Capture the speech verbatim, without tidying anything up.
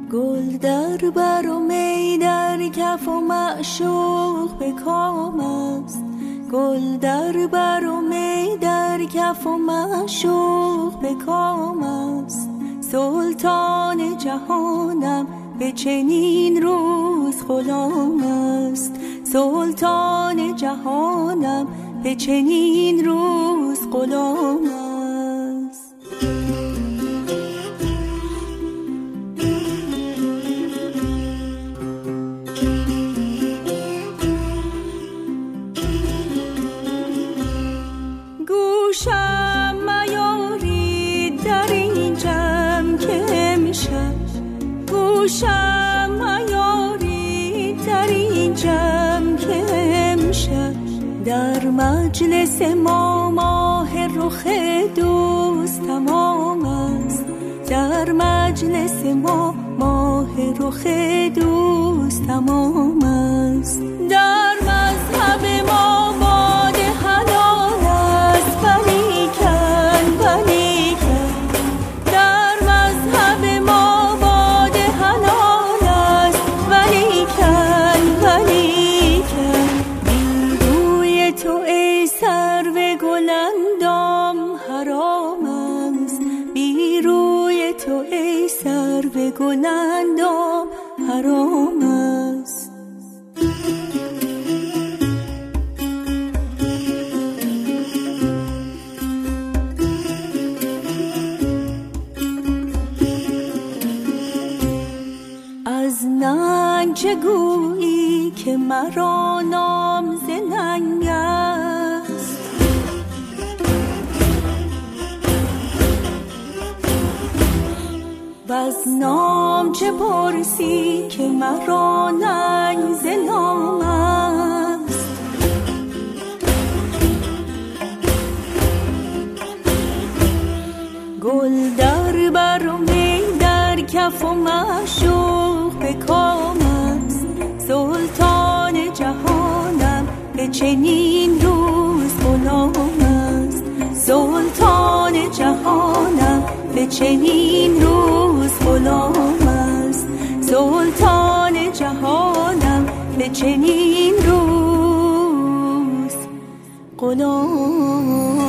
گل در بر و می در کف و معشوق به کام است. گل در بر و می در کف و معشوق به کام است. سلطان جهانم به چنین روز غلام است. سلطان جهانم به چنین روز غلام است. گوشم میارید در این جمع که امشب، گوشم میارید در این جمع که امشب، در مجلس ما ماه رخ دوست تمام است. در مجلس ما ماه رخ دوست تمام است. در مذهب ما باده حلال است، ولیکن ولیکن در مذهب ما باده حلال است، ولیکن ولیکن بی روی تو ای سرو گل اندام حرام است. بی روی تو ای سرو گل اندام حرام است. از ننگ چه گویی که مرا نام ز ننگ است. وز نام چه پرسی که مرا ننگ ز نام است. گل در بر و می در کف و معشوق به کام است. سلطان جهانم به چنین روز غلام است. سلطان جهانم به چنین روز غلام است. سلطان جهانم به چنین روز غلام